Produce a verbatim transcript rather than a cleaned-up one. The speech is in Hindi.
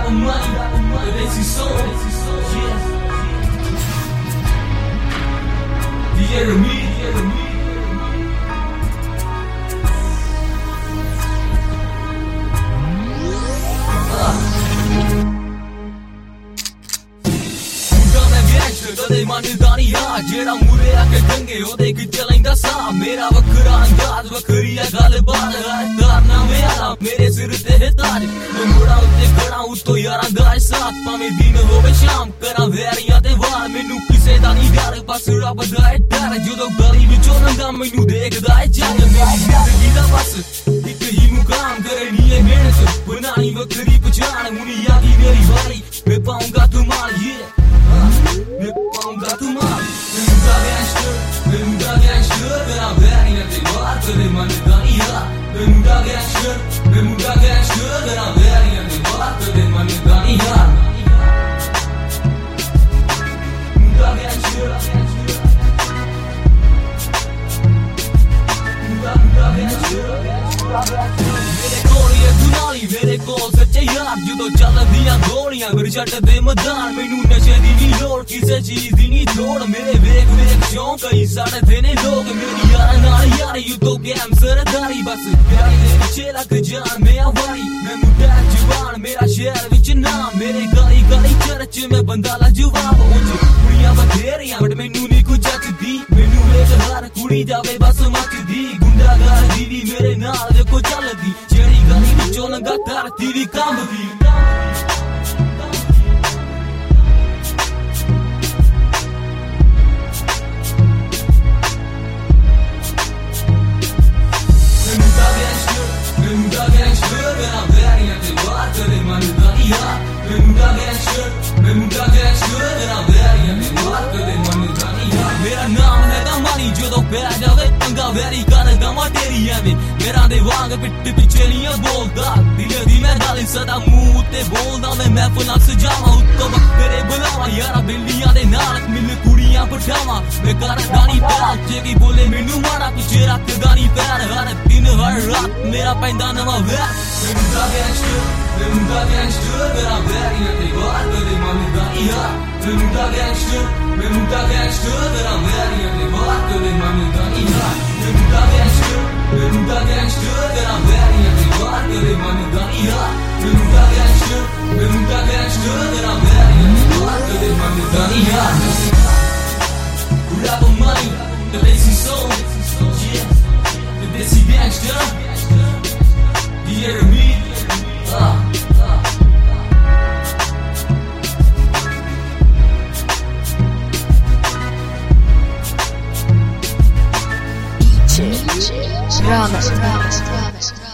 rapper money, the Desi soul, yeah. D J Remy, D J Remy. कदे मनदा नहीं आ जेड़ा मूरे आके गंगे ओदे की चलैंदा सा मेरा वखरा अंदाज वखरी है गलबात है तारना में आला मेरे सिर ते है ताज मैं मुड़ा उत्ते खड़ा उतो यारां दा साथ भावें दिन होवे शाम करा वैरियां ते वार मैनू किसे दा नहीं डर बस रब दा है डर जदों गली विचों लंघा मैनू देखदा है जग मेरी जिंदगी दा बस इक ही मुकाम करनी है मेहनत बनानी वखरी पहचान मुनिया की मेरी बारी मैं पाऊंगा तुम्हार ये मैं पाऊंगा तुम्हार मैं मुद्दा गैंगस्टर मैं मुद्दा गैंगस्टर तेरा वैरियां ते वार कदे मनदा नहीं आ मैं मुद्दा गैंगस्टर मैं मुद्दा गैंगस्टर तेरा वैरियां ते वार कदे मनदा नहीं आ मुद्दा गैंगस्टर मुद्दा मुद्दा गैंगस्टर मेरे कोल ये दुनाली मेरे कोल सच्चे यार जदों चलदियां गोलियां फिर छड्डदे मैदान मैनू नशे दी नहीं लोड़ किसे चीज दी नहीं थोड़ मेरे वेख वेख शौक कई सड़दे ने लोग मेरी यार नाल यार यू तो गैम सरदारी बस प्यार दे पिछे लग जान मैं आवारी मैं मुद्दा जवान मेरा शहर विच नाम मेरे गली गली चर्च में बंदा लाजवाब उंज कुड़ियां बथेरियां बट मैनू नहीं कुछ जचदी मैनू वेख हर कुड़ी जावे बस मचदी गुंडागर्दी दी मेरे नाल देखो चलदी जेड़ी गली विचों लंघा धरती दी कंबदी मेरा नाम है दमानी जदों पै जावे पंगा वैरी करदा मा तेरी एवें मेरा दे वांग पिट पिछे नहीं बोलदा दिल दी मैं गल सदा मुंह ते बोलदा मैं महफिलां सजावां उत्तों बकरे बुलावां यारा बिल्लियां दे नाल मिल कुड़ियां पठावां मैं करदा नहीं प्यार जे की बोले मैनू मारा पिछे रखदा नहीं पैर हर दिन हर रात मेरा पैंदा नवां वैर मैं मुद्दा गैंगस्टर मैं मुद्दा गैंगस्टर तेरा वैरियां ते वार कदे मनदा नहीं आ मैं मुद्दा गैंगस्टर मैं मुद्दा गैंगस्टर तेरा वैरियां ते वार कदे मनदा नहीं आ मैं मुद्दा गैंगस्टर मैं मुद्दा गैंगस्टर तेरा वैरियां ते वार कदे मनदा नहीं आ मैं मुद्दा गैंगस्टर मैं मुद्दा गैंगस्टर तेरा वैरियां ते वार कदे मनदा नहीं आ Rapper money, the Desi soul, yeah, the Desi gangster, D J Remy, ah, ah. D J Ramas, Ramas, Ramas.